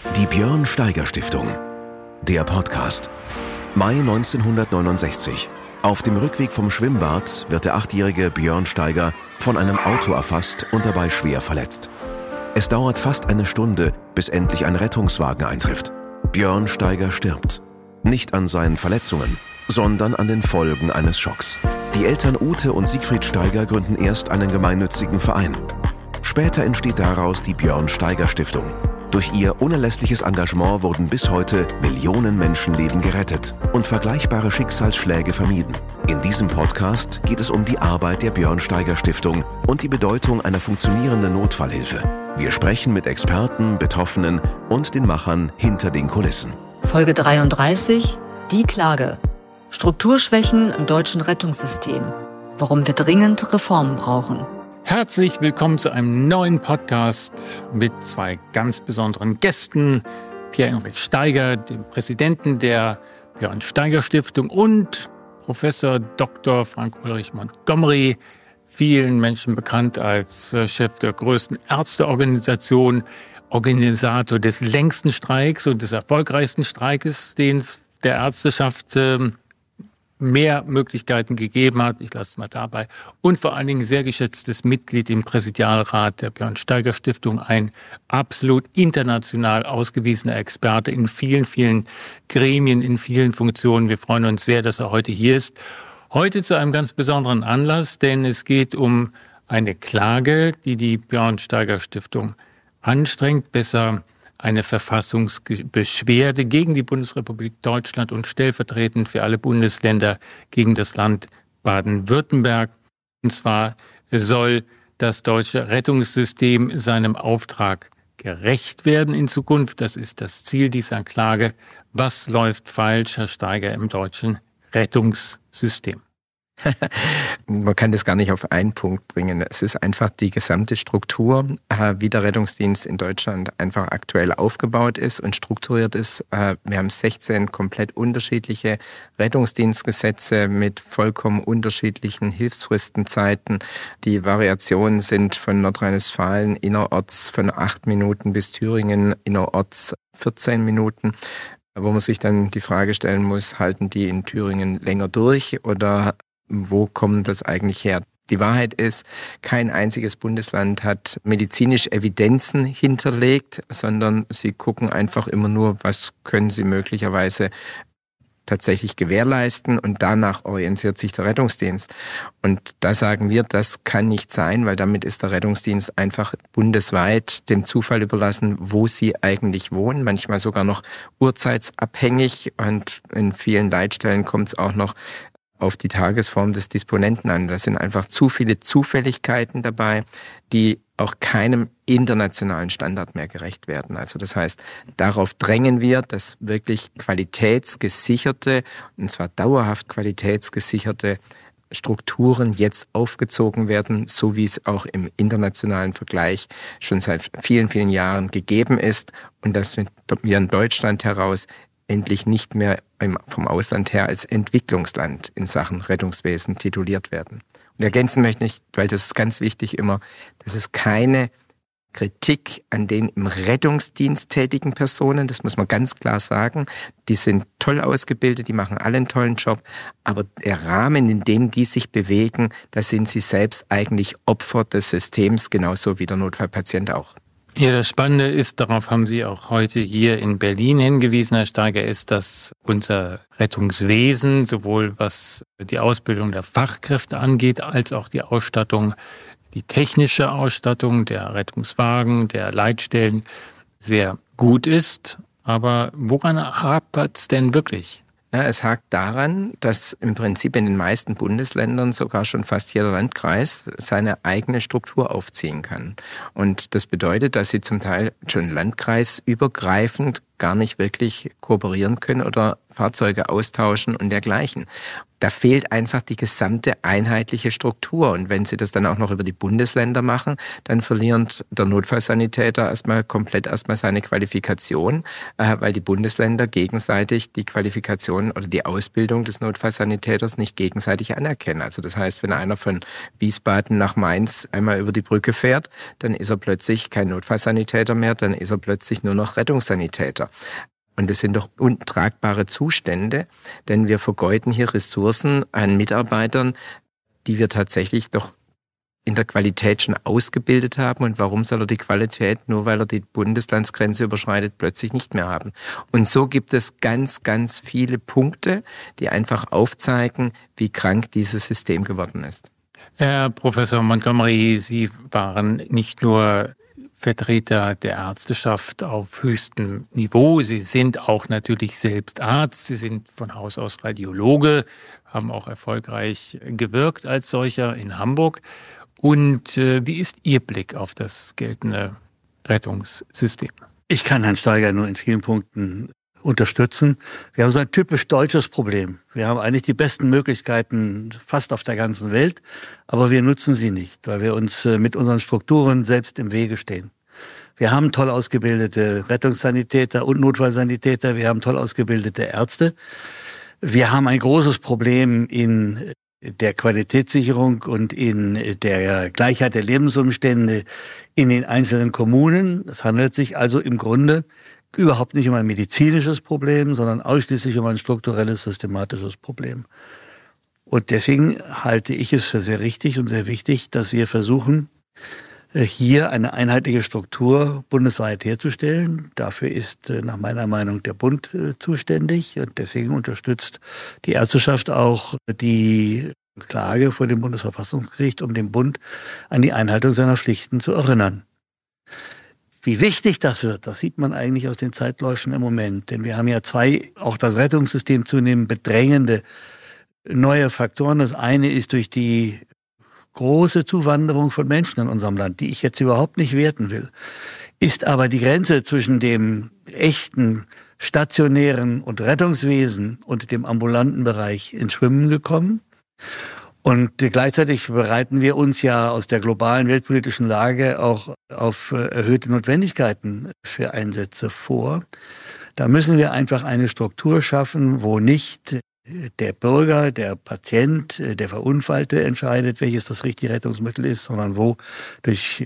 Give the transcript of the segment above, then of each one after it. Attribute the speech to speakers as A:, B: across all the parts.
A: Die Björn Steiger Stiftung. Der Podcast. Mai 1969. Auf dem Rückweg vom Schwimmbad wird der 8-jährige Björn Steiger von einem Auto erfasst und dabei schwer verletzt. Es dauert fast eine Stunde, bis endlich ein Rettungswagen eintrifft. Björn Steiger stirbt. Nicht an seinen Verletzungen, sondern an den Folgen eines Schocks. Die Eltern Ute und Siegfried Steiger gründen erst einen gemeinnützigen Verein. Später entsteht daraus die Björn Steiger Stiftung. Durch ihr unerlässliches Engagement wurden bis heute Millionen Menschenleben gerettet und vergleichbare Schicksalsschläge vermieden. In diesem Podcast geht es um die Arbeit der Björn Steiger Stiftung und die Bedeutung einer funktionierenden Notfallhilfe. Wir sprechen mit Experten, Betroffenen und den Machern hinter den Kulissen.
B: Folge 33: Die Klage. Strukturschwächen im deutschen Rettungssystem. Warum wir dringend Reformen brauchen.
C: Herzlich willkommen zu einem neuen Podcast mit zwei ganz besonderen Gästen. Pierre-Henrik Steiger, dem Präsidenten der Björn Steiger Stiftung, und Professor Dr. Frank-Ulrich Montgomery, vielen Menschen bekannt als Chef der größten Ärzteorganisation, Organisator des längsten Streiks und des erfolgreichsten Streikes, den es der Ärzteschaft mehr Möglichkeiten gegeben hat. Ich lasse es mal dabei. Und vor allen Dingen sehr geschätztes Mitglied im Präsidialrat der Björn Steiger Stiftung, ein absolut international ausgewiesener Experte in vielen, vielen Gremien, in vielen Funktionen. Wir freuen uns sehr, dass er heute hier ist. Heute zu einem ganz besonderen Anlass, denn es geht um eine Klage, die die Björn Steiger Stiftung anstrengt, besser eine Verfassungsbeschwerde gegen die Bundesrepublik Deutschland und stellvertretend für alle Bundesländer gegen das Land Baden-Württemberg. Und zwar soll das deutsche Rettungssystem seinem Auftrag gerecht werden in Zukunft. Das ist das Ziel dieser Klage. Was läuft falsch, Herr Steiger, im deutschen Rettungssystem?
D: Man kann das gar nicht auf einen Punkt bringen. Es ist einfach die gesamte Struktur, wie der Rettungsdienst in Deutschland einfach aktuell aufgebaut ist und strukturiert ist. Wir haben 16 komplett unterschiedliche Rettungsdienstgesetze mit vollkommen unterschiedlichen Hilfsfristenzeiten. Die Variationen sind von Nordrhein-Westfalen innerorts von 8 Minuten bis Thüringen innerorts 14 Minuten. Wo man sich dann die Frage stellen muss, halten die in Thüringen länger durch oder wo kommt das eigentlich her? Die Wahrheit ist, kein einziges Bundesland hat medizinisch Evidenzen hinterlegt, sondern sie gucken einfach immer nur, was können sie möglicherweise tatsächlich gewährleisten, und danach orientiert sich der Rettungsdienst. Und da sagen wir, das kann nicht sein, weil damit ist der Rettungsdienst einfach bundesweit dem Zufall überlassen, wo sie eigentlich wohnen, manchmal sogar noch uhrzeitsabhängig, und in vielen Leitstellen kommt es auch noch auf die Tagesform des Disponenten an. Da sind einfach zu viele Zufälligkeiten dabei, die auch keinem internationalen Standard mehr gerecht werden. Also das heißt, darauf drängen wir, dass wirklich qualitätsgesicherte, und zwar dauerhaft qualitätsgesicherte Strukturen jetzt aufgezogen werden, so wie es auch im internationalen Vergleich schon seit vielen, vielen Jahren gegeben ist, und dass wir in Deutschland heraus endlich nicht mehr vom Ausland her als Entwicklungsland in Sachen Rettungswesen tituliert werden. Und ergänzen möchte ich, weil das ist ganz wichtig immer, das ist keine Kritik an den im Rettungsdienst tätigen Personen, das muss man ganz klar sagen. Die sind toll ausgebildet, die machen alle einen tollen Job, aber der Rahmen, in dem die sich bewegen, da sind sie selbst eigentlich Opfer des Systems, genauso wie der Notfallpatient auch.
C: Ja, das Spannende ist, darauf haben Sie auch heute hier in Berlin hingewiesen, Herr Steiger, ist, dass unser Rettungswesen, sowohl was die Ausbildung der Fachkräfte angeht, als auch die Ausstattung, die technische Ausstattung der Rettungswagen, der Leitstellen, sehr gut ist. Aber woran hapert es denn wirklich?
D: Ja, es hakt daran, dass im Prinzip in den meisten Bundesländern sogar schon fast jeder Landkreis seine eigene Struktur aufziehen kann. Und das bedeutet, dass sie zum Teil schon landkreisübergreifend gar nicht wirklich kooperieren können oder Fahrzeuge austauschen und dergleichen. Da fehlt einfach die gesamte einheitliche Struktur. Und wenn Sie das dann auch noch über die Bundesländer machen, dann verliert der Notfallsanitäter komplett seine Qualifikation, weil die Bundesländer gegenseitig die Qualifikation oder die Ausbildung des Notfallsanitäters nicht gegenseitig anerkennen. Also das heißt, wenn einer von Wiesbaden nach Mainz einmal über die Brücke fährt, dann ist er plötzlich kein Notfallsanitäter mehr, dann ist er plötzlich nur noch Rettungssanitäter. Und das sind doch untragbare Zustände, denn wir vergeuden hier Ressourcen an Mitarbeitern, die wir tatsächlich doch in der Qualität schon ausgebildet haben. Und warum soll er die Qualität, nur weil er die Bundeslandsgrenze überschreitet, plötzlich nicht mehr haben? Und so gibt es ganz, ganz viele Punkte, die einfach aufzeigen, wie krank dieses System geworden ist.
C: Herr Professor Montgomery, Sie waren nicht nur Vertreter der Ärzteschaft auf höchstem Niveau. Sie sind auch natürlich selbst Arzt. Sie sind von Haus aus Radiologe, haben auch erfolgreich gewirkt als solcher in Hamburg. Und wie ist Ihr Blick auf das geltende Rettungssystem?
E: Ich kann Herrn Steiger nur in vielen Punkten unterstützen. Wir haben so ein typisch deutsches Problem. Wir haben eigentlich die besten Möglichkeiten fast auf der ganzen Welt, aber wir nutzen sie nicht, weil wir uns mit unseren Strukturen selbst im Wege stehen. Wir haben toll ausgebildete Rettungssanitäter und Notfallsanitäter, wir haben toll ausgebildete Ärzte. Wir haben ein großes Problem in der Qualitätssicherung und in der Gleichheit der Lebensumstände in den einzelnen Kommunen. Es handelt sich also im Grunde überhaupt nicht um ein medizinisches Problem, sondern ausschließlich um ein strukturelles, systematisches Problem. Und deswegen halte ich es für sehr richtig und sehr wichtig, dass wir versuchen, hier eine einheitliche Struktur bundesweit herzustellen. Dafür ist nach meiner Meinung der Bund zuständig und deswegen unterstützt die Ärzteschaft auch die Klage vor dem Bundesverfassungsgericht, um den Bund an die Einhaltung seiner Pflichten zu erinnern. Wie wichtig das wird, das sieht man eigentlich aus den Zeitläufen im Moment. Denn wir haben ja auch das Rettungssystem zunehmend bedrängende neue Faktoren. Das eine ist durch die große Zuwanderung von Menschen in unserem Land, die ich jetzt überhaupt nicht werten will, ist aber die Grenze zwischen dem echten stationären und Rettungswesen und dem ambulanten Bereich ins Schwimmen gekommen. Und gleichzeitig bereiten wir uns ja aus der globalen weltpolitischen Lage auch auf erhöhte Notwendigkeiten für Einsätze vor. Da müssen wir einfach eine Struktur schaffen, wo nicht der Bürger, der Patient, der Verunfallte entscheidet, welches das richtige Rettungsmittel ist, sondern wo durch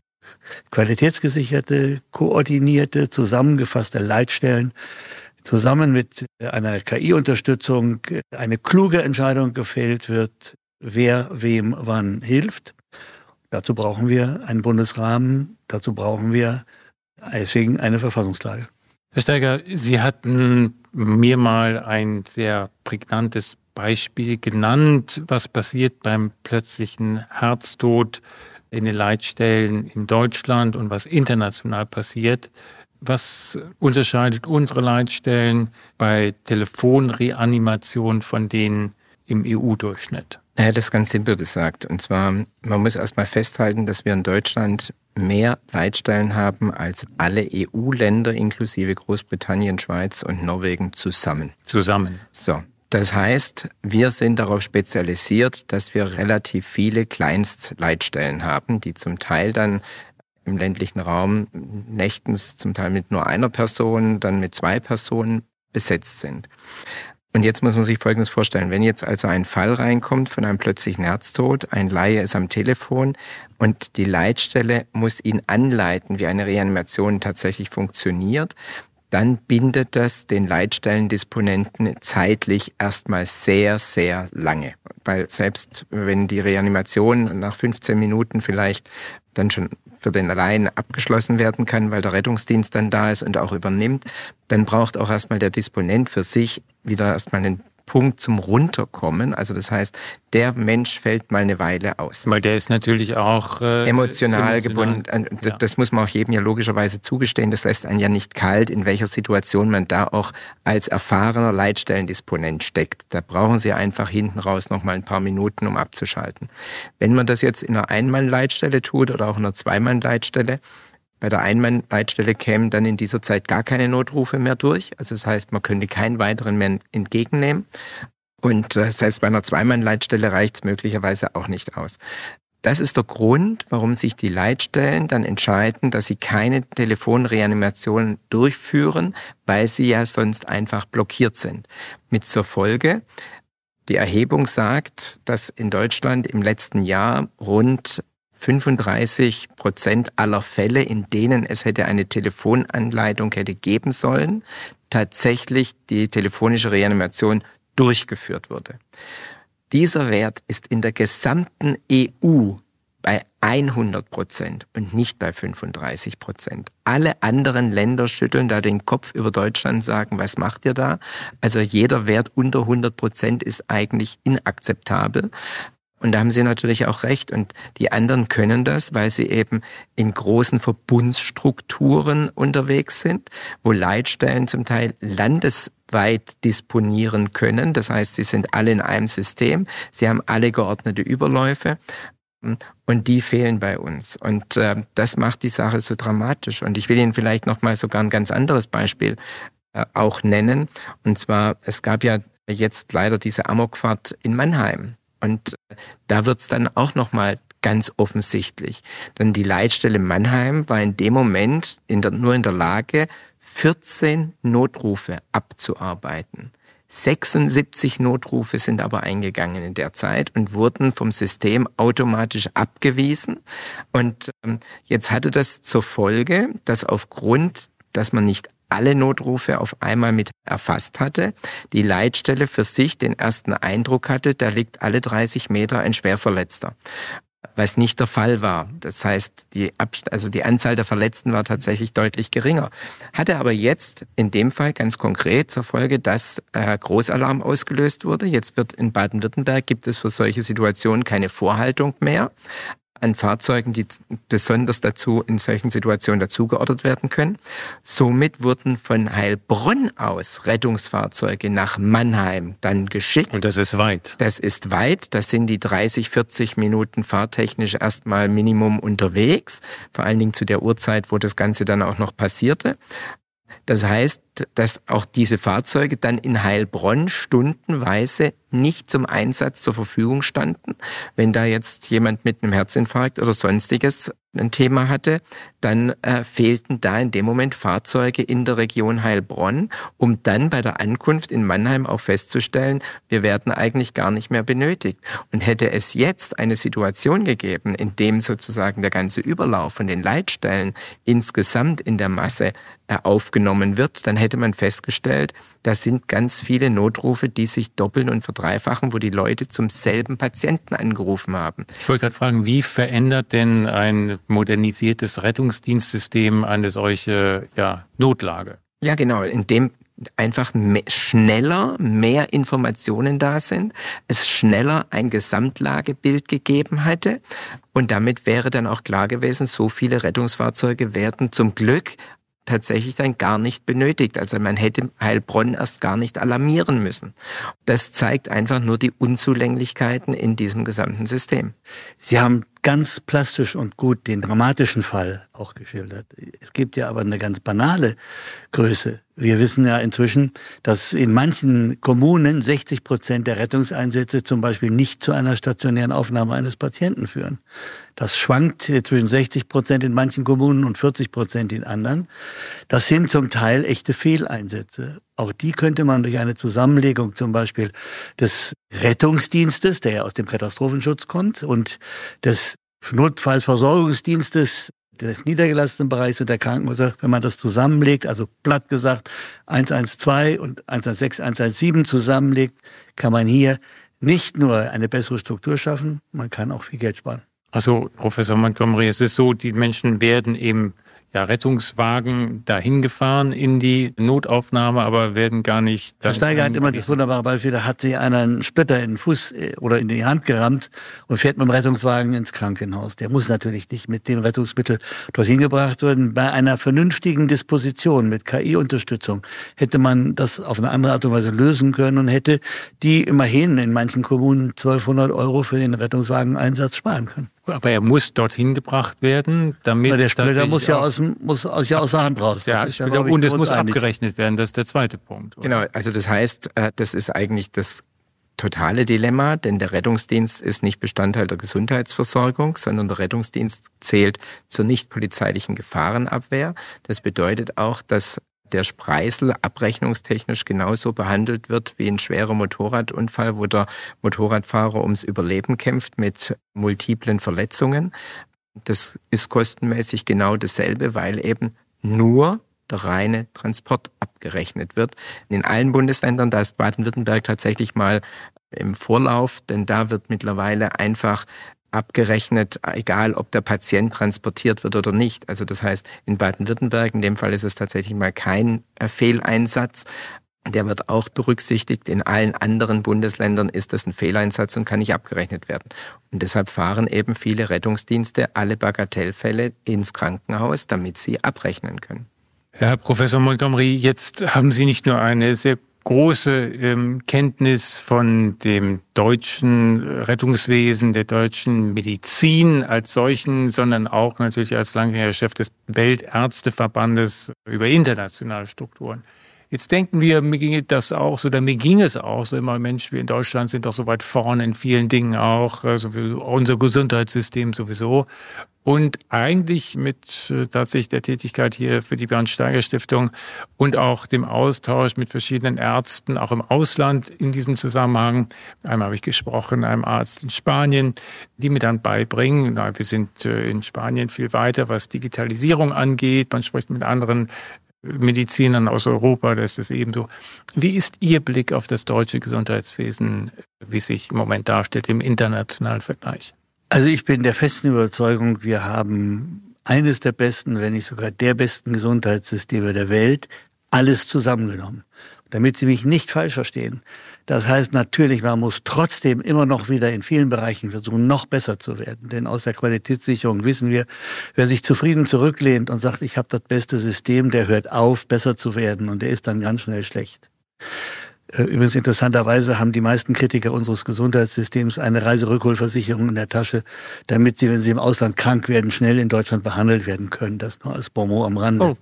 E: qualitätsgesicherte, koordinierte, zusammengefasste Leitstellen zusammen mit einer KI-Unterstützung eine kluge Entscheidung gefällt wird, wer wem wann hilft. Dazu brauchen wir einen Bundesrahmen, dazu brauchen wir deswegen eine Verfassungsklage.
C: Herr Steiger, Sie hatten mir mal ein sehr prägnantes Beispiel genannt, was passiert beim plötzlichen Herztod in den Leitstellen in Deutschland und was international passiert. Was unterscheidet unsere Leitstellen bei Telefonreanimation von denen im EU-Durchschnitt?
D: Ja, das ist ganz simpel gesagt. Und zwar, man muss erstmal festhalten, dass wir in Deutschland mehr Leitstellen haben als alle EU-Länder inklusive Großbritannien, Schweiz und Norwegen zusammen. So. Das heißt, wir sind darauf spezialisiert, dass wir relativ viele Kleinstleitstellen haben, die zum Teil dann im ländlichen Raum nächtens zum Teil mit nur einer Person, dann mit 2 Personen besetzt sind. Und jetzt muss man sich Folgendes vorstellen. Wenn jetzt also ein Fall reinkommt von einem plötzlichen Herztod, ein Laie ist am Telefon und die Leitstelle muss ihn anleiten, wie eine Reanimation tatsächlich funktioniert, dann bindet das den Leitstellendisponenten zeitlich erstmal sehr, sehr lange. Weil selbst wenn die Reanimation nach 15 Minuten vielleicht dann schon für den Laien abgeschlossen werden kann, weil der Rettungsdienst dann da ist und auch übernimmt, dann braucht auch erstmal der Disponent für sich wieder erstmal einen Punkt zum Runterkommen. Also das heißt, der Mensch fällt mal eine Weile aus.
C: Weil der ist natürlich auch
D: emotional gebunden.
C: Ja.
D: Das muss man auch jedem ja logischerweise zugestehen. Das lässt einen ja nicht kalt, in welcher Situation man da auch als erfahrener Leitstellendisponent steckt. Da brauchen Sie einfach hinten raus noch mal ein paar Minuten, um abzuschalten. Wenn man das jetzt in einer Ein-Mann-Leitstelle tut oder auch in einer 2-Mann-Leitstelle, Bei der Einmann-Leitstelle kämen dann in dieser Zeit gar keine Notrufe mehr durch. Also das heißt, man könnte keinen weiteren mehr entgegennehmen. Und selbst bei einer Zweimann-Leitstelle reicht es möglicherweise auch nicht aus. Das ist der Grund, warum sich die Leitstellen dann entscheiden, dass sie keine Telefonreanimation durchführen, weil sie ja sonst einfach blockiert sind. Mit zur Folge, die Erhebung sagt, dass in Deutschland im letzten Jahr rund 35% aller Fälle, in denen es hätte eine Telefonanleitung hätte geben sollen, tatsächlich die telefonische Reanimation durchgeführt wurde. Dieser Wert ist in der gesamten EU bei 100% und nicht bei 35%. Alle anderen Länder schütteln da den Kopf über Deutschland, sagen, was macht ihr da? Also jeder Wert unter 100% ist eigentlich inakzeptabel. Und da haben Sie natürlich auch recht. Und die anderen können das, weil sie eben in großen Verbundsstrukturen unterwegs sind, wo Leitstellen zum Teil landesweit disponieren können. Das heißt, sie sind alle in einem System. Sie haben alle geordnete Überläufe. Und die fehlen bei uns. Und das macht die Sache so dramatisch. Und ich will Ihnen vielleicht noch mal sogar ein ganz anderes Beispiel auch nennen. Und zwar, es gab ja jetzt leider diese Amokfahrt in Mannheim. Und da wird's dann auch nochmal ganz offensichtlich. Denn die Leitstelle Mannheim war in dem Moment nur in der Lage, 14 Notrufe abzuarbeiten. 76 Notrufe sind aber eingegangen in der Zeit und wurden vom System automatisch abgewiesen. Und jetzt hatte das zur Folge, dass dass man nicht alle Notrufe auf einmal mit erfasst hatte, die Leitstelle für sich den ersten Eindruck hatte, da liegt alle 30 Meter ein Schwerverletzter. Was nicht der Fall war. Das heißt, die Anzahl der Verletzten war tatsächlich deutlich geringer. Hatte aber jetzt in dem Fall ganz konkret zur Folge, dass Großalarm ausgelöst wurde. Jetzt wird in Baden-Württemberg gibt es für solche Situationen keine Vorhaltung mehr an Fahrzeugen, die besonders in solchen Situationen dazugeordert werden können. Somit wurden von Heilbronn aus Rettungsfahrzeuge nach Mannheim dann geschickt.
C: Und das ist weit.
D: Das ist weit. Das sind die 30, 40 Minuten fahrtechnisch erstmal Minimum unterwegs. Vor allen Dingen zu der Uhrzeit, wo das Ganze dann auch noch passierte. Das heißt, dass auch diese Fahrzeuge dann in Heilbronn stundenweise nicht zum Einsatz zur Verfügung standen. Wenn da jetzt jemand mit einem Herzinfarkt oder sonstiges ein Thema hatte, dann fehlten da in dem Moment Fahrzeuge in der Region Heilbronn, um dann bei der Ankunft in Mannheim auch festzustellen, wir werden eigentlich gar nicht mehr benötigt. Und hätte es jetzt eine Situation gegeben, in dem sozusagen der ganze Überlauf von den Leitstellen insgesamt in der Masse aufgenommen wird, dann hätte man festgestellt, das sind ganz viele Notrufe, die sich doppeln und verdreifachen, wo die Leute zum selben Patienten angerufen haben.
C: Ich wollte gerade fragen, wie verändert denn ein modernisiertes Rettungsdienstsystem eine solche Notlage?
D: Ja, genau, indem einfach schneller mehr Informationen da sind, es schneller ein Gesamtlagebild gegeben hätte und damit wäre dann auch klar gewesen, so viele Rettungsfahrzeuge werden zum Glück tatsächlich dann gar nicht benötigt. Also man hätte Heilbronn erst gar nicht alarmieren müssen. Das zeigt einfach nur die Unzulänglichkeiten in diesem gesamten System.
E: Sie haben ganz plastisch und gut den dramatischen Fall auch geschildert. Es gibt ja aber eine ganz banale Größe. Wir wissen ja inzwischen, dass in manchen Kommunen 60% der Rettungseinsätze zum Beispiel nicht zu einer stationären Aufnahme eines Patienten führen. Das schwankt zwischen 60% in manchen Kommunen und 40% in anderen. Das sind zum Teil echte Fehleinsätze. Auch die könnte man durch eine Zusammenlegung zum Beispiel des Rettungsdienstes, der ja aus dem Katastrophenschutz kommt, und des Notfallversorgungsdienstes des niedergelassenen Bereichs und der Krankenhäuser, wenn man das zusammenlegt, also platt gesagt 112 und 116, 117 zusammenlegt, kann man hier nicht nur eine bessere Struktur schaffen, man kann auch viel Geld sparen.
C: Also Professor Montgomery, es ist so, die Menschen werden eben Rettungswagen dahin gefahren in die Notaufnahme, aber werden gar nicht...
E: Herr Steiger hat immer das wunderbare Beispiel, da hat sich einer einen Splitter in den Fuß oder in die Hand gerammt und fährt mit dem Rettungswagen ins Krankenhaus. Der muss natürlich nicht mit dem Rettungsmittel dorthin gebracht werden. Bei einer vernünftigen Disposition mit KI-Unterstützung hätte man das auf eine andere Art und Weise lösen können und hätte die immerhin in manchen Kommunen 1.200 € für den Rettungswageneinsatz sparen können.
C: Aber er muss dorthin gebracht werden, damit...
E: Der Splitter muss ja aus der Hand raus.
C: Und es muss abgerechnet werden, das ist der zweite Punkt. Oder?
D: Genau, also das heißt, das ist eigentlich das totale Dilemma, denn der Rettungsdienst ist nicht Bestandteil der Gesundheitsversorgung, sondern der Rettungsdienst zählt zur nicht polizeilichen Gefahrenabwehr. Das bedeutet auch, dass der Spreisel abrechnungstechnisch genauso behandelt wird wie ein schwerer Motorradunfall, wo der Motorradfahrer ums Überleben kämpft mit multiplen Verletzungen. Das ist kostenmäßig genau dasselbe, weil eben nur der reine Transport abgerechnet wird. In allen Bundesländern, da ist Baden-Württemberg tatsächlich mal im Vorlauf, denn da wird mittlerweile einfach abgerechnet, egal ob der Patient transportiert wird oder nicht. Also das heißt, in Baden-Württemberg, in dem Fall ist es tatsächlich mal kein Fehleinsatz. Der wird auch berücksichtigt. In allen anderen Bundesländern ist das ein Fehleinsatz und kann nicht abgerechnet werden. Und deshalb fahren eben viele Rettungsdienste alle Bagatellfälle ins Krankenhaus, damit sie abrechnen können.
C: Herr Professor Montgomery, jetzt haben Sie nicht nur eine sehr große Kenntnis von dem deutschen Rettungswesen, der deutschen Medizin als solchen, sondern auch natürlich als langjähriger Chef des Weltärzteverbandes über internationale Strukturen. Jetzt denken wir, mir ging es auch so, immer, Mensch, wir in Deutschland sind doch so weit vorne in vielen Dingen auch, also unser Gesundheitssystem sowieso. Und eigentlich mit tatsächlich der Tätigkeit hier für die Björn-Steiger-Stiftung und auch dem Austausch mit verschiedenen Ärzten, auch im Ausland in diesem Zusammenhang. Einmal habe ich gesprochen, einem Arzt in Spanien, die mir dann beibringen, wir sind in Spanien viel weiter, was Digitalisierung angeht. Man spricht mit anderen Medizinern aus Europa, da ist es ebenso. Wie ist Ihr Blick auf das deutsche Gesundheitswesen, wie es sich im Moment darstellt im internationalen Vergleich?
E: Also ich bin der festen Überzeugung, wir haben eines der besten, wenn nicht sogar der besten Gesundheitssysteme der Welt, alles zusammengenommen. Damit Sie mich nicht falsch verstehen. Das heißt natürlich, man muss trotzdem immer noch wieder in vielen Bereichen versuchen, noch besser zu werden. Denn aus der Qualitätssicherung wissen wir, wer sich zufrieden zurücklehnt und sagt, ich habe das beste System, der hört auf, besser zu werden und der ist dann ganz schnell schlecht. Übrigens interessanterweise haben die meisten Kritiker unseres Gesundheitssystems eine Reiserückholversicherung in der Tasche, damit sie, wenn sie im Ausland krank werden, schnell in Deutschland behandelt werden können. Das nur als Bonmot am Rande. Oh.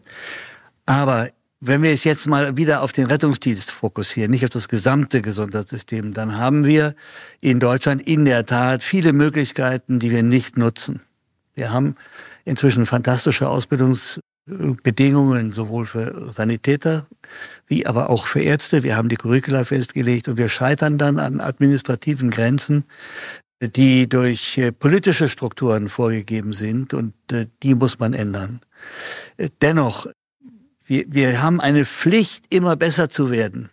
E: Aber wenn wir es jetzt mal wieder auf den Rettungsdienst fokussieren, nicht auf das gesamte Gesundheitssystem, dann haben wir in Deutschland in der Tat viele Möglichkeiten, die wir nicht nutzen. Wir haben inzwischen fantastische Ausbildungsbedingungen, sowohl für Sanitäter wie aber auch für Ärzte. Wir haben die Curricula festgelegt und wir scheitern dann an administrativen Grenzen, die durch politische Strukturen vorgegeben sind und die muss man ändern. Dennoch, wir haben eine Pflicht, immer besser zu werden.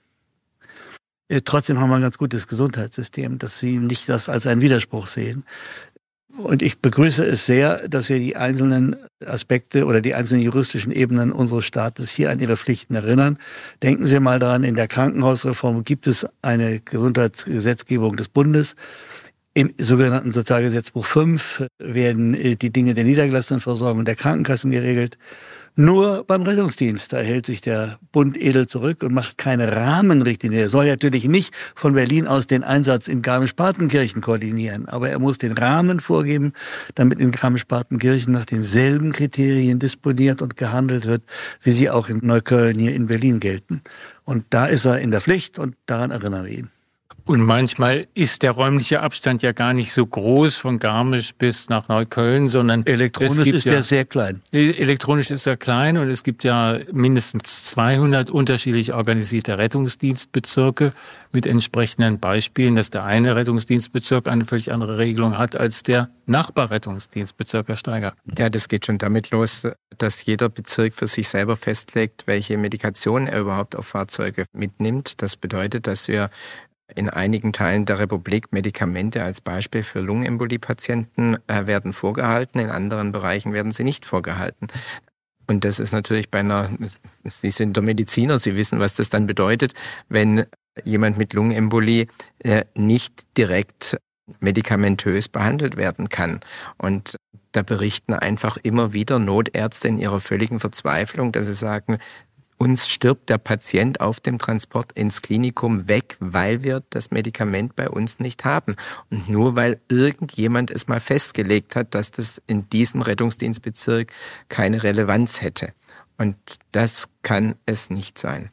E: Trotzdem haben wir ein ganz gutes Gesundheitssystem, dass Sie nicht das als einen Widerspruch sehen. Und ich begrüße es sehr, dass wir die einzelnen Aspekte oder die einzelnen juristischen Ebenen unseres Staates hier an ihre Pflichten erinnern. Denken Sie mal daran, in der Krankenhausreform gibt es eine Gesundheitsgesetzgebung des Bundes. Im sogenannten Sozialgesetzbuch 5 werden die Dinge der niedergelassenen Versorgung der Krankenkassen geregelt. Nur beim Rettungsdienst, da hält sich der Bund edel zurück und macht keine Rahmenrichtlinie. Er soll natürlich nicht von Berlin aus den Einsatz in Garmisch-Partenkirchen koordinieren, aber er muss den Rahmen vorgeben, damit in Garmisch-Partenkirchen nach denselben Kriterien disponiert und gehandelt wird, wie sie auch in Neukölln hier in Berlin gelten. Und da ist er in der Pflicht und daran erinnern wir ihn.
C: Und manchmal ist der räumliche Abstand ja gar nicht so groß von Garmisch bis nach Neukölln, sondern
E: elektronisch ist der sehr klein.
C: Elektronisch ist er klein und es gibt ja mindestens 200 unterschiedlich organisierte Rettungsdienstbezirke mit entsprechenden Beispielen, dass der eine Rettungsdienstbezirk eine völlig andere Regelung hat als der Nachbarrettungsdienstbezirk, Herr Steiger.
D: Ja, das geht schon damit los, dass jeder Bezirk für sich selber festlegt, welche Medikation er überhaupt auf Fahrzeuge mitnimmt. Das bedeutet, dass wir in einigen Teilen der Republik Medikamente als Beispiel für Lungenembolie-Patienten werden vorgehalten, in anderen Bereichen werden sie nicht vorgehalten. Und das ist natürlich Sie sind der Mediziner, Sie wissen, was das dann bedeutet, wenn jemand mit Lungenembolie nicht direkt medikamentös behandelt werden kann. Und da berichten einfach immer wieder Notärzte in ihrer völligen Verzweiflung, dass sie sagen, uns stirbt der Patient auf dem Transport ins Klinikum weg, weil wir das Medikament bei uns nicht haben. Und nur weil irgendjemand es mal festgelegt hat, dass das in diesem Rettungsdienstbezirk keine Relevanz hätte. Und das kann es nicht sein.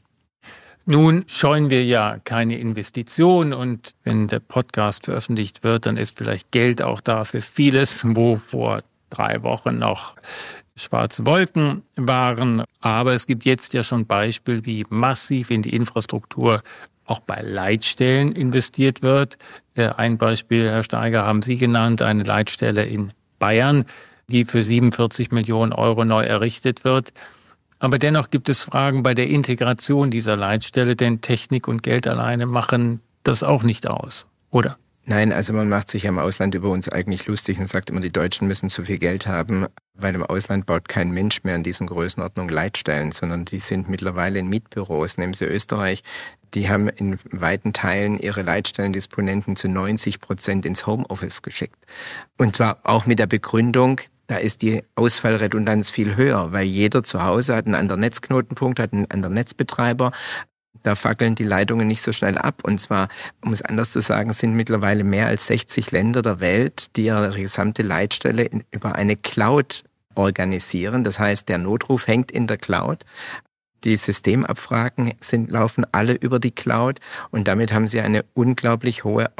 C: Nun scheuen wir ja keine Investition und wenn der Podcast veröffentlicht wird, dann ist vielleicht Geld auch da für vieles, wo vor 3 Wochen noch schwarze Wolken waren. Aber es gibt jetzt ja schon Beispiele, wie massiv in die Infrastruktur auch bei Leitstellen investiert wird. Ein Beispiel, Herr Steiger, haben Sie genannt, eine Leitstelle in Bayern, die für 47 Millionen Euro neu errichtet wird. Aber dennoch gibt es Fragen bei der Integration dieser Leitstelle, denn Technik und Geld alleine machen das auch nicht aus, oder?
D: Nein, also man macht sich ja im Ausland über uns eigentlich lustig und sagt immer, die Deutschen müssen zu viel Geld haben, weil im Ausland baut kein Mensch mehr in diesen Größenordnungen Leitstellen, sondern die sind mittlerweile in Mietbüros. Nehmen Sie Österreich, die haben in weiten Teilen ihre Leitstellendisponenten zu 90% ins Homeoffice geschickt. Und zwar auch mit der Begründung, da ist die Ausfallredundanz viel höher, weil jeder zu Hause hat einen anderen Netzknotenpunkt, hat einen anderen Netzbetreiber. Da fackeln die Leitungen nicht so schnell ab. Und zwar, um es anders zu sagen, sind mittlerweile mehr als 60 Länder der Welt, die ihre gesamte Leitstelle über eine Cloud organisieren. Das heißt, der Notruf hängt in der Cloud. Die Systemabfragen laufen alle über die Cloud. Und damit haben sie eine unglaublich hohe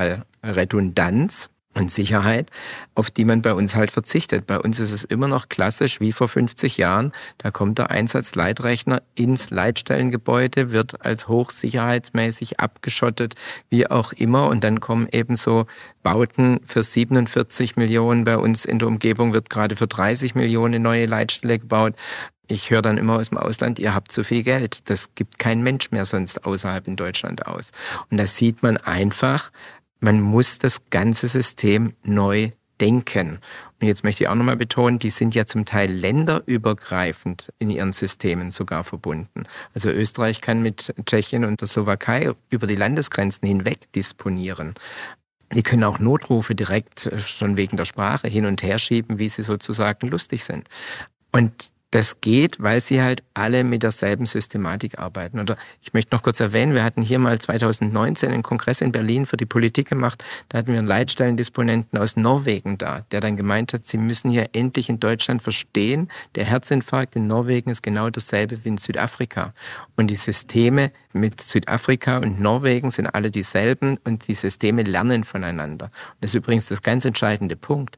D: Ausfallredundanz und Sicherheit, auf die man bei uns halt verzichtet. Bei uns ist es immer noch klassisch wie vor 50 Jahren. Da kommt der Einsatzleitrechner ins Leitstellengebäude, wird als hochsicherheitsmäßig abgeschottet, wie auch immer. Und dann kommen eben so Bauten für 47 Millionen. Bei uns in der Umgebung wird gerade für 30 Millionen eine neue Leitstelle gebaut. Ich höre dann immer aus dem Ausland, ihr habt zu viel Geld. Das gibt kein Mensch mehr sonst außerhalb in Deutschland aus. Und da sieht man einfach, man muss das ganze System neu denken. Und jetzt möchte ich auch nochmal betonen, die sind ja zum Teil länderübergreifend in ihren Systemen sogar verbunden. Also Österreich kann mit Tschechien und der Slowakei über die Landesgrenzen hinweg disponieren. Die können auch Notrufe direkt schon wegen der Sprache hin und her schieben, wie sie sozusagen lustig sind. Und das geht, weil sie halt alle mit derselben Systematik arbeiten. Oder ich möchte noch kurz erwähnen, wir hatten hier mal 2019 einen Kongress in Berlin für die Politik gemacht. Da hatten wir einen Leitstellendisponenten aus Norwegen da, der dann gemeint hat, sie müssen hier endlich in Deutschland verstehen, der Herzinfarkt in Norwegen ist genau dasselbe wie in Südafrika. Und die Systeme mit Südafrika und Norwegen sind alle dieselben und die Systeme lernen voneinander. Und das ist übrigens das ganz entscheidende Punkt.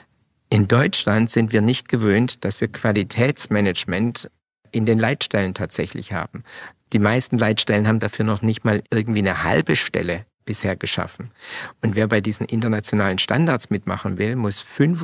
D: In Deutschland sind wir nicht gewöhnt, dass wir Qualitätsmanagement in den Leitstellen tatsächlich haben. Die meisten Leitstellen haben dafür noch nicht mal irgendwie eine halbe Stelle bisher geschaffen. Und wer bei diesen internationalen Standards mitmachen will, muss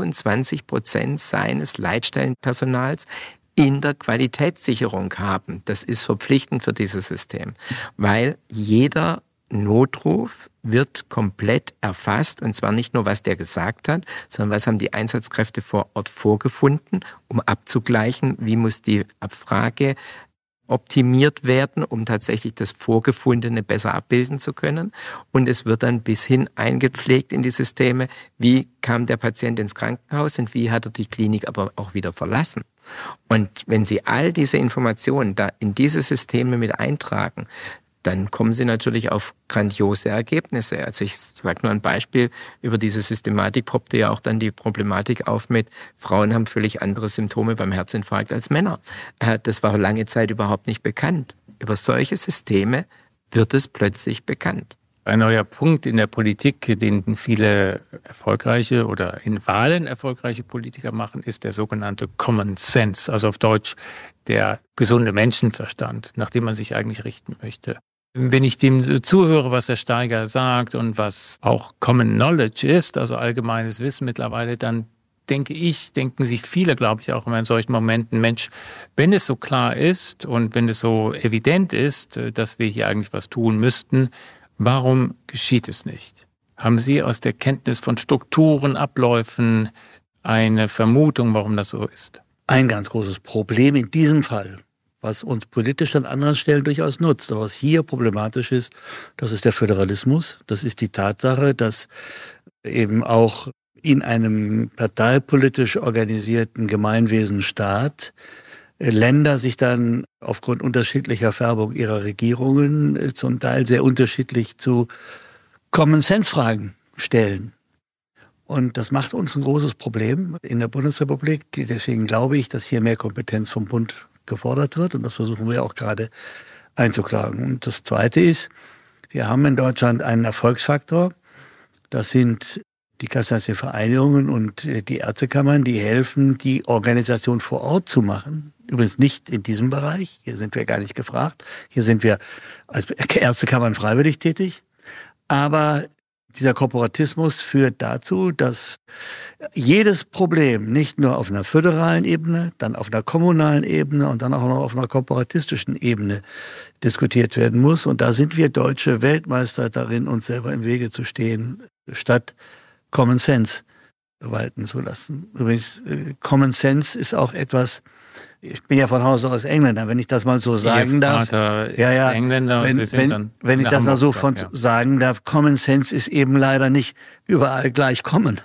D: 25% seines Leitstellenpersonals in der Qualitätssicherung haben. Das ist verpflichtend für dieses System, weil jeder Notruf wird komplett erfasst, und zwar nicht nur, was der gesagt hat, sondern was haben die Einsatzkräfte vor Ort vorgefunden, um abzugleichen, wie muss die Abfrage optimiert werden, um tatsächlich das Vorgefundene besser abbilden zu können. Und es wird dann bis hin eingepflegt in die Systeme, wie kam der Patient ins Krankenhaus und wie hat er die Klinik aber auch wieder verlassen. Und wenn Sie all diese Informationen da in diese Systeme mit eintragen, dann kommen Sie natürlich auf grandiose Ergebnisse. Also ich sage nur ein Beispiel, über diese Systematik poppte ja auch dann die Problematik auf mit, Frauen haben völlig andere Symptome beim Herzinfarkt als Männer. Das war lange Zeit überhaupt nicht bekannt. Über solche Systeme wird es plötzlich bekannt.
C: Ein neuer Punkt in der Politik, den viele erfolgreiche oder in Wahlen erfolgreiche Politiker machen, ist der sogenannte Common Sense, also auf Deutsch der gesunde Menschenverstand, nach dem man sich eigentlich richten möchte. Wenn ich dem zuhöre, was Herr Steiger sagt und was auch Common Knowledge ist, also allgemeines Wissen mittlerweile, dann denken sich viele, glaube ich, auch immer in solchen Momenten, Mensch, wenn es so klar ist und wenn es so evident ist, dass wir hier eigentlich was tun müssten, warum geschieht es nicht? Haben Sie aus der Kenntnis von Strukturen, Abläufen eine Vermutung, warum das so ist?
E: Ein ganz großes Problem in diesem Fall, was uns politisch an anderen Stellen durchaus nutzt, aber was hier problematisch ist, das ist der Föderalismus. Das ist die Tatsache, dass eben auch in einem parteipolitisch organisierten Gemeinwesenstaat Länder sich dann aufgrund unterschiedlicher Färbung ihrer Regierungen zum Teil sehr unterschiedlich zu Common-Sense-Fragen stellen. Und das macht uns ein großes Problem in der Bundesrepublik. Deswegen glaube ich, dass hier mehr Kompetenz vom Bund gefordert wird. Und das versuchen wir auch gerade einzuklagen. Und das Zweite ist, wir haben in Deutschland einen Erfolgsfaktor. Das sind die kassenärztlichen Vereinigungen und die Ärztekammern, die helfen, die Organisation vor Ort zu machen. Übrigens nicht in diesem Bereich. Hier sind wir gar nicht gefragt. Hier sind wir als Ärztekammern freiwillig tätig. Aber dieser Korporatismus führt dazu, dass jedes Problem nicht nur auf einer föderalen Ebene, dann auf einer kommunalen Ebene und dann auch noch auf einer korporatistischen Ebene diskutiert werden muss. Und da sind wir Deutsche Weltmeister darin, uns selber im Wege zu stehen, statt Common Sense walten zu lassen. Übrigens, Common Sense ist auch etwas, ich bin ja von Hause aus Engländer, wenn ich das mal so sagen darf.
C: Ja, Engländer,
E: wenn ich das mal so sagen darf, Common Sense ist eben leider nicht überall gleich common.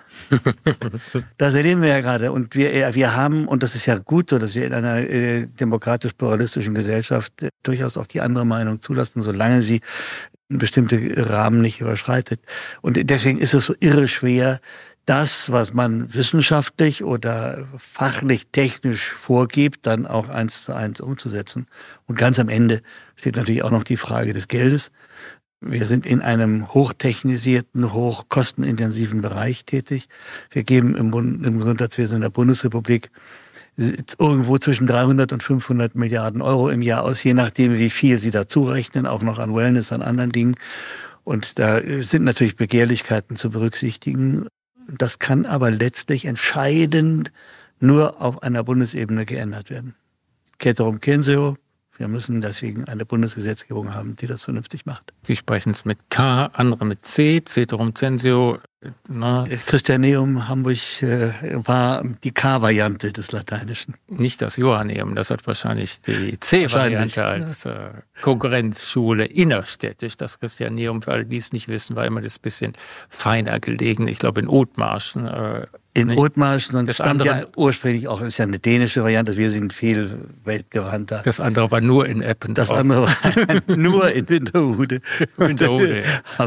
E: Das erleben wir ja gerade. Und wir haben, und das ist ja gut so, dass wir in einer demokratisch-pluralistischen Gesellschaft durchaus auch die andere Meinung zulassen, solange sie bestimmte Rahmen nicht überschreitet. Und deswegen ist es so irre schwer, das, was man wissenschaftlich oder fachlich technisch vorgibt, dann auch 1:1 umzusetzen. Und ganz am Ende steht natürlich auch noch die Frage des Geldes. Wir sind in einem hochtechnisierten, hochkostenintensiven Bereich tätig. Wir geben im Gesundheitswesen in der Bundesrepublik irgendwo zwischen 300 und 500 Milliarden Euro im Jahr aus, je nachdem, wie viel Sie dazu rechnen, auch noch an Wellness, an anderen Dingen. Und da sind natürlich Begehrlichkeiten zu berücksichtigen. Das kann aber letztlich entscheidend nur auf einer Bundesebene geändert werden. Ceterum censeo. Wir müssen deswegen eine Bundesgesetzgebung haben, die das vernünftig macht.
C: Sie sprechen es mit K, andere mit C, Ceterum censeo.
E: Christianeum Hamburg war die K-Variante des Lateinischen.
C: Nicht das Johanneum, das hat wahrscheinlich die C-Variante als Konkurrenzschule innerstädtisch. Das Christianeum, für alle, die es nicht wissen, war immer das bisschen feiner gelegen. Ich glaube in Othmarschen.
E: In Othmarschen, und das stammt ja ursprünglich auch, ist ja eine dänische Variante, wir sind viel weltgewandter.
C: Das andere war nur in Eppendorf.
E: Das andere war nur in Winterhude.
C: Winterhude,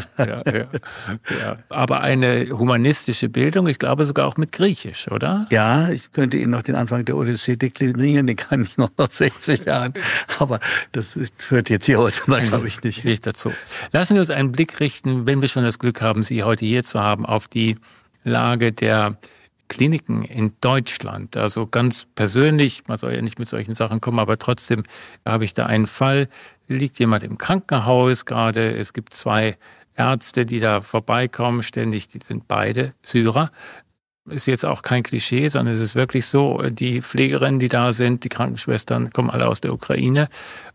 C: ja. Aber eine humanistische Bildung, ich glaube sogar auch mit Griechisch, oder?
E: Ja, ich könnte Ihnen noch den Anfang der Odyssee deklinieren, den kann ich noch nach 60 Jahren, aber das führt jetzt hier heute mal, glaube ich, nicht
C: dazu. Lassen wir uns einen Blick richten, wenn wir schon das Glück haben, Sie heute hier zu haben, auf die Lage der Kliniken in Deutschland. Also ganz persönlich, man soll ja nicht mit solchen Sachen kommen, aber trotzdem habe ich da einen Fall, liegt jemand im Krankenhaus gerade, es gibt 2 Ärzte, die da vorbeikommen ständig, die sind beide Syrer. Ist jetzt auch kein Klischee, sondern es ist wirklich so, die Pflegerinnen, die da sind, die Krankenschwestern kommen alle aus der Ukraine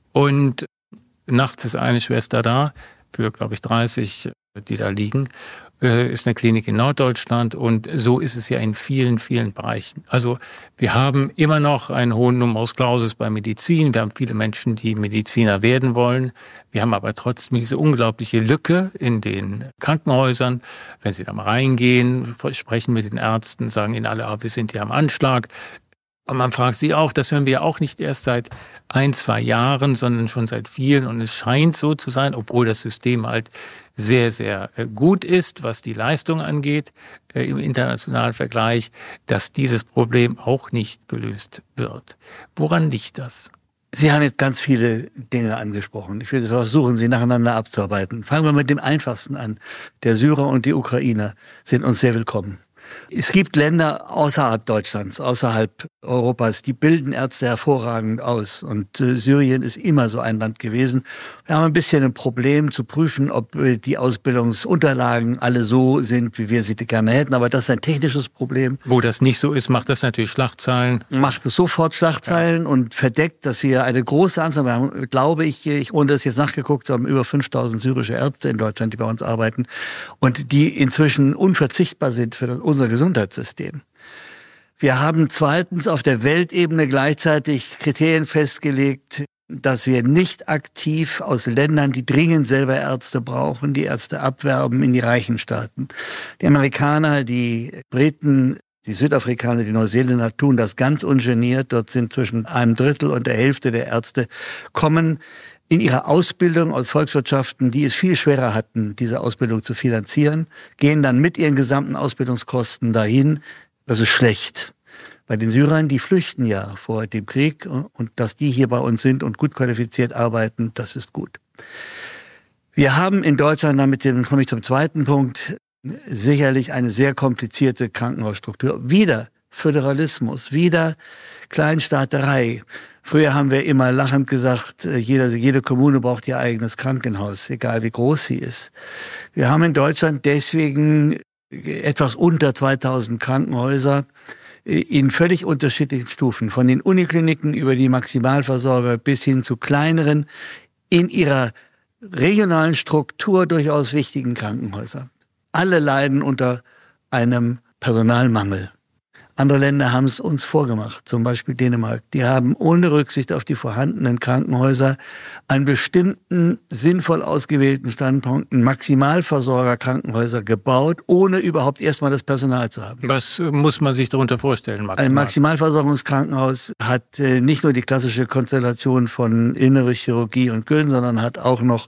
C: und nachts ist eine Schwester da für, glaube ich, 30, die da liegen. Ist eine Klinik in Norddeutschland und so ist es ja in vielen, vielen Bereichen. Also wir haben immer noch einen hohen Numerus Clausus bei Medizin. Wir haben viele Menschen, die Mediziner werden wollen. Wir haben aber trotzdem diese unglaubliche Lücke in den Krankenhäusern. Wenn Sie da mal reingehen, sprechen mit den Ärzten, sagen ihnen alle, wir sind hier am Anschlag. Und man fragt sie auch, das hören wir auch nicht erst seit 1-2 Jahren, sondern schon seit vielen. Und es scheint so zu sein, obwohl das System halt sehr, sehr gut ist, was die Leistung angeht, im internationalen Vergleich, dass dieses Problem auch nicht gelöst wird. Woran liegt das?
E: Sie haben jetzt ganz viele Dinge angesprochen. Ich würde versuchen, sie nacheinander abzuarbeiten. Fangen wir mit dem Einfachsten an. Der Syrer und die Ukrainer sind uns sehr willkommen. Es gibt Länder außerhalb Deutschlands, außerhalb Europas, die bilden Ärzte hervorragend aus. Und Syrien ist immer so ein Land gewesen. Wir haben ein bisschen ein Problem zu prüfen, ob die Ausbildungsunterlagen alle so sind, wie wir sie gerne hätten. Aber das ist ein technisches Problem.
C: Wo das nicht so ist, macht das natürlich Schlagzeilen.
E: Macht es sofort Schlagzeilen und verdeckt, dass wir eine große Anzahl, wir haben, glaube ich, ohne das jetzt nachgeguckt zu haben, über 5000 syrische Ärzte in Deutschland, die bei uns arbeiten und die inzwischen unverzichtbar sind für unser Gesundheitssystem. Wir haben zweitens auf der Weltebene gleichzeitig Kriterien festgelegt, dass wir nicht aktiv aus Ländern, die dringend selber Ärzte brauchen, die Ärzte abwerben in die reichen Staaten. Die Amerikaner, die Briten, Die Südafrikaner, die Neuseeländer tun das ganz ungeniert. Dort sind zwischen 1/3 und der Hälfte der Ärzte kommen in ihrer Ausbildung aus Volkswirtschaften, die es viel schwerer hatten, diese Ausbildung zu finanzieren, gehen dann mit ihren gesamten Ausbildungskosten dahin. Das ist schlecht. Bei den Syrern, die flüchten ja vor dem Krieg, und dass die hier bei uns sind und gut qualifiziert arbeiten, das ist gut. Wir haben in Deutschland, damit komme ich zum zweiten Punkt, sicherlich eine sehr komplizierte Krankenhausstruktur. Wieder Föderalismus, wieder Kleinstaaterei. Früher haben wir immer lachend gesagt, jede Kommune braucht ihr eigenes Krankenhaus, egal wie groß sie ist. Wir haben in Deutschland deswegen etwas unter 2000 Krankenhäuser in völlig unterschiedlichen Stufen, von den Unikliniken über die Maximalversorger bis hin zu kleineren, in ihrer regionalen Struktur durchaus wichtigen Krankenhäusern. Alle leiden unter einem Personalmangel. Andere Länder haben es uns vorgemacht, zum Beispiel Dänemark. Die haben ohne Rücksicht auf die vorhandenen Krankenhäuser an bestimmten sinnvoll ausgewählten Standpunkten Maximalversorger-Krankenhäuser gebaut, ohne überhaupt erstmal das Personal zu haben.
C: Was muss man sich darunter vorstellen, Maximal?
E: Ein Maximalversorgungskrankenhaus hat nicht nur die klassische Konstellation von innere Chirurgie und Gyn, sondern hat auch noch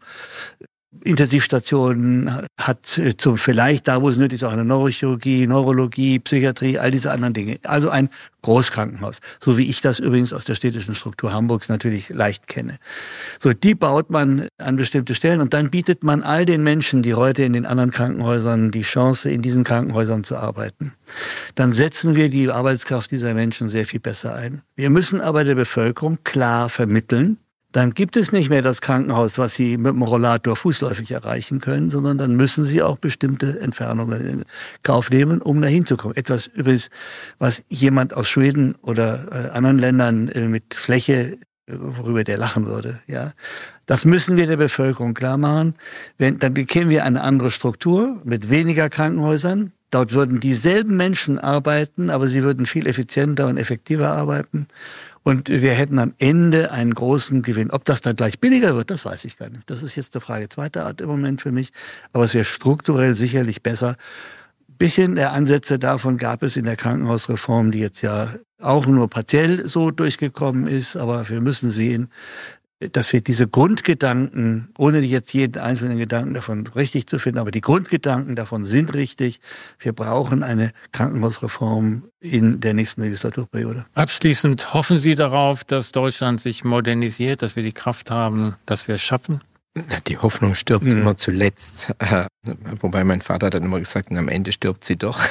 E: Intensivstationen, hat vielleicht da, wo es nötig ist, auch eine Neurochirurgie, Neurologie, Psychiatrie, all diese anderen Dinge. Also ein Großkrankenhaus, so wie ich das übrigens aus der städtischen Struktur Hamburgs natürlich leicht kenne. So, die baut man an bestimmte Stellen und dann bietet man all den Menschen, die heute in den anderen Krankenhäusern die Chance, in diesen Krankenhäusern zu arbeiten. Dann setzen wir die Arbeitskraft dieser Menschen sehr viel besser ein. Wir müssen aber der Bevölkerung klar vermitteln, dann gibt es nicht mehr das Krankenhaus, was Sie mit dem Rollator fußläufig erreichen können, sondern dann müssen Sie auch bestimmte Entfernungen in Kauf nehmen, um dahin zu kommen. Etwas übrigens, was jemand aus Schweden oder anderen Ländern mit Fläche, worüber der lachen würde. Ja, das müssen wir der Bevölkerung klar machen. Dann bekämen wir eine andere Struktur mit weniger Krankenhäusern. Dort würden dieselben Menschen arbeiten, aber sie würden viel effizienter und effektiver arbeiten. Und wir hätten am Ende einen großen Gewinn. Ob das dann gleich billiger wird, das weiß ich gar nicht. Das ist jetzt eine Frage zweiter Art im Moment für mich. Aber es wäre strukturell sicherlich besser. Ein bisschen der Ansätze davon gab es in der Krankenhausreform, die jetzt ja auch nur partiell so durchgekommen ist. Aber wir müssen sehen, dass wir diese Grundgedanken, ohne jetzt jeden einzelnen Gedanken davon richtig zu finden, aber die Grundgedanken davon sind richtig. Wir brauchen eine Krankenhausreform in der nächsten Legislaturperiode.
C: Abschließend hoffen Sie darauf, dass Deutschland sich modernisiert, dass wir die Kraft haben, dass wir es schaffen?
D: Die Hoffnung stirbt immer zuletzt. Wobei mein Vater hat dann immer gesagt, am Ende stirbt sie doch.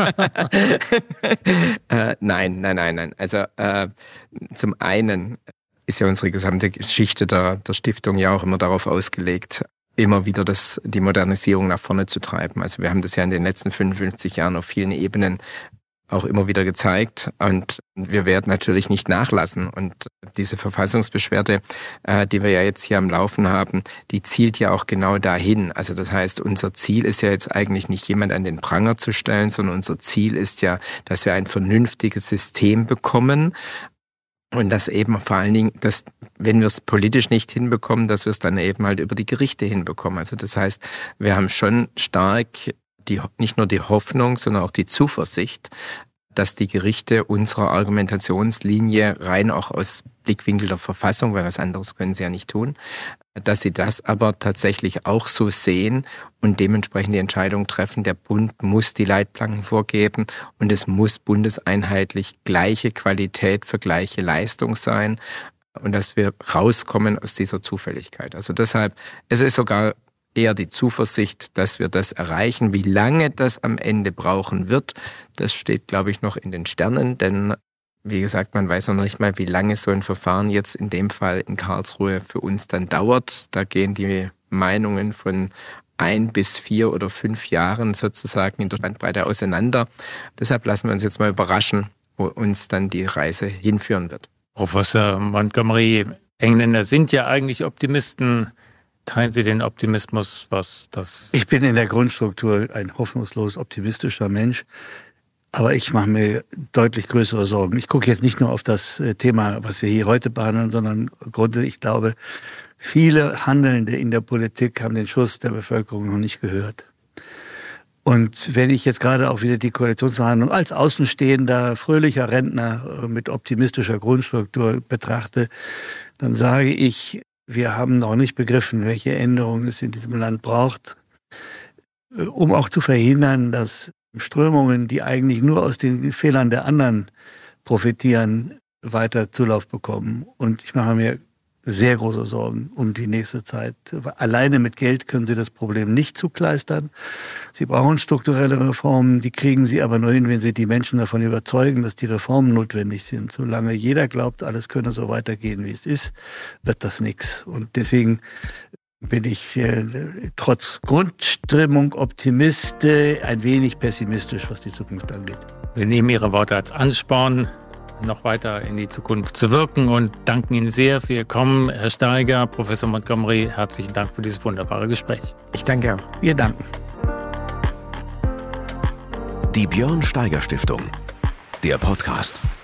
D: Nein. Also zum einen ist ja unsere gesamte Geschichte der Stiftung ja auch immer darauf ausgelegt, immer wieder die Modernisierung nach vorne zu treiben. Also wir haben das ja in den letzten 55 Jahren auf vielen Ebenen auch immer wieder gezeigt und wir werden natürlich nicht nachlassen. Und diese Verfassungsbeschwerde, die wir ja jetzt hier am Laufen haben, die zielt ja auch genau dahin. Also das heißt, unser Ziel ist ja jetzt eigentlich nicht jemand an den Pranger zu stellen, sondern unser Ziel ist ja, dass wir ein vernünftiges System bekommen. Und das eben vor allen Dingen, dass, wenn wir es politisch nicht hinbekommen, dass wir es dann eben halt über die Gerichte hinbekommen. Also das heißt, wir haben schon stark nicht nur die Hoffnung, sondern auch die Zuversicht, dass die Gerichte unserer Argumentationslinie rein auch aus Blickwinkel der Verfassung, weil was anderes können sie ja nicht tun, dass sie das aber tatsächlich auch so sehen und dementsprechend die Entscheidung treffen, der Bund muss die Leitplanken vorgeben und es muss bundeseinheitlich gleiche Qualität für gleiche Leistung sein und dass wir rauskommen aus dieser Zufälligkeit. Also deshalb, es ist sogar eher die Zuversicht, dass wir das erreichen. Wie lange das am Ende brauchen wird, das steht, glaube ich, noch in den Sternen, denn wie gesagt, man weiß noch nicht mal, wie lange so ein Verfahren jetzt in dem Fall in Karlsruhe für uns dann dauert. Da gehen die Meinungen von 1 bis 4 oder 5 Jahren sozusagen in der Bandbreite auseinander. Deshalb lassen wir uns jetzt mal überraschen, wo uns dann die Reise hinführen wird.
C: Professor Montgomery, Engländer sind ja eigentlich Optimisten. Teilen Sie den Optimismus, was das...
E: Ich bin in der Grundstruktur ein hoffnungslos optimistischer Mensch. Aber ich mache mir deutlich größere Sorgen. Ich gucke jetzt nicht nur auf das Thema, was wir hier heute behandeln, sondern grundsätzlich, ich glaube, viele Handelnde in der Politik haben den Schuss der Bevölkerung noch nicht gehört. Und wenn ich jetzt gerade auch wieder die Koalitionsverhandlungen als außenstehender, fröhlicher Rentner mit optimistischer Grundstruktur betrachte, dann sage ich, wir haben noch nicht begriffen, welche Änderungen es in diesem Land braucht, um auch zu verhindern, dass Strömungen, die eigentlich nur aus den Fehlern der anderen profitieren, weiter Zulauf bekommen. Und ich mache mir sehr große Sorgen um die nächste Zeit. Alleine mit Geld können Sie das Problem nicht zukleistern. Sie brauchen strukturelle Reformen, die kriegen Sie aber nur hin, wenn Sie die Menschen davon überzeugen, dass die Reformen notwendig sind. Solange jeder glaubt, alles könne so weitergehen, wie es ist, wird das nichts. Und deswegen bin ich trotz Grundstimmung Optimist, ein wenig pessimistisch, was die Zukunft angeht.
C: Wir nehmen Ihre Worte als Ansporn, noch weiter in die Zukunft zu wirken und danken Ihnen sehr für Ihr Kommen. Herr Steiger, Professor Montgomery, herzlichen Dank für dieses wunderbare Gespräch.
D: Ich danke auch.
E: Wir danken.
A: Die Björn Steiger Stiftung, der Podcast.